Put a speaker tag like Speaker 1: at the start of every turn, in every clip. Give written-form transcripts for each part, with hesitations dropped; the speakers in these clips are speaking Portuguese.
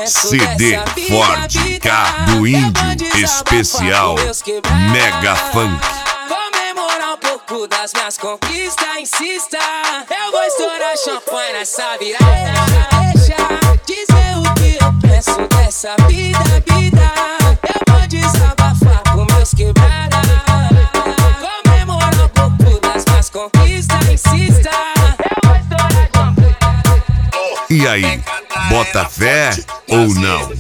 Speaker 1: CD Forte Cabo Índio Especial Mega Funk.
Speaker 2: Comemorar um pouco das minhas conquistas, insista. Eu vou estourar champanhe nessa virada. Deixa dizer o que eu penso dessa vida. Eu vou desabafar com meus quebradas. Comemorar um pouco das minhas conquistas, insista. Eu vou estourar champanhe.
Speaker 1: E aí, bota fé ou não?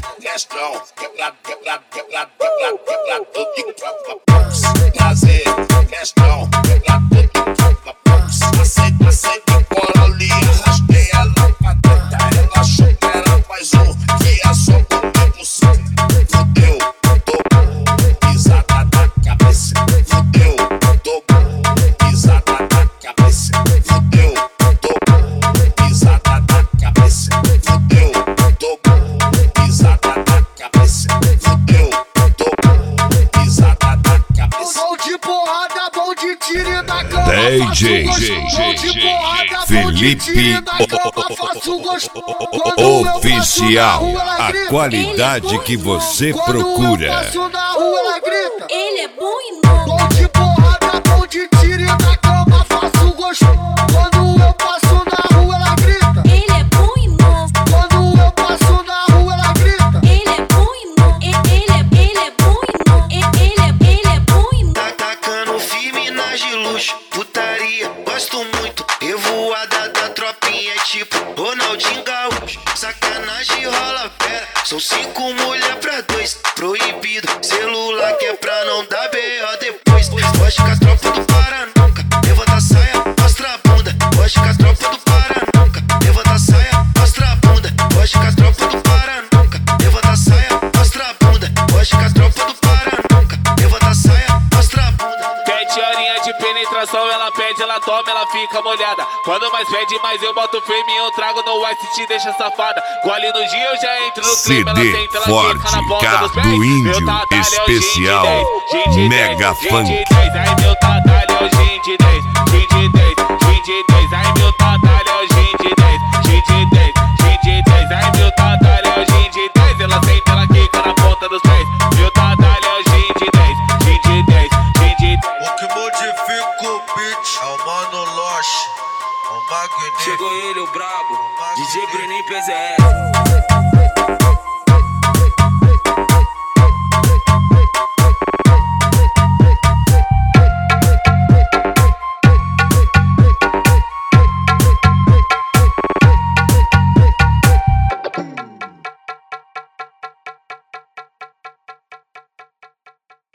Speaker 3: Prazer, questão, aceita cola ali, arrastei ela pra dentro. Ela achou que era mais um, que é só comigo sim. Fudeu, tô pisada na cabeça. Fudeu, tô pisada na cabeça. Fudeu, tô pisada na cabeça. Fudeu, tô pisada na cabeça. Fudeu, tô pisada na cabeça.
Speaker 4: Bom de porrada, bom de tiro e na cama.
Speaker 1: DJ Felipe Oficial, a qualidade que você procura.
Speaker 5: Ele é bom e não.
Speaker 4: Bom de porrada, bom de tiro e na cama faço gostoso. Quando eu passo na rua ela grita.
Speaker 5: Ele é bom e não.
Speaker 4: Quando eu passo na rua ela grita.
Speaker 5: Ele é bom e não. Ele é bom e não. Ele é bom e não.
Speaker 6: Tá tacando firme nas de luxo, putaria, gosto muito. Revoada da tropinha é tipo Ronaldinho Gaúcho. Sacanagem rola fera, são 5 mulher pra 2. Proibido, celular que é pra não dar B.O. depois. Foge com as tropas do Pará nunca, levanta a saia, mostra a bunda. Foge com as tropas do Pará nunca, levanta a saia, mostra a bunda. Foge com as tropas do Pará nunca, levanta a saia, mostra a bunda. Foge com as tropas do Pará nunca, levanta a saia, mostra a bunda.
Speaker 7: 7 horinhas de penetração, ela pede, ela toma, ela fica molhada. Quando mais pede, mais eu boto firme, eu trago no ice e te deixa safada. Gole no dia, eu já entro no clima, ela
Speaker 1: CD
Speaker 7: senta, ela
Speaker 1: Forte
Speaker 7: fica na ponta dos pés.
Speaker 1: Cabo Índio
Speaker 7: Meu tatalho é o
Speaker 1: Especial
Speaker 7: Gin de 10,
Speaker 1: Mega
Speaker 7: Gin de
Speaker 1: Funk.
Speaker 7: 10, aí meu tatalho é o Gin de 10, Gin de 10, Gin de 10, aí meu tatalho é o Gin de 10, Gin de 10, Gin de 10, aí meu tatalho é o Gin de 10, ela senta, ela fica na ponta dos pés. Meu tatalho é o Gin de 10, Gin de 10, Gin de 10.
Speaker 6: O que modifica o beat é o Mano Loche, o magnífico.
Speaker 2: Chegou ele, o brabo, DJ Brenin PZR.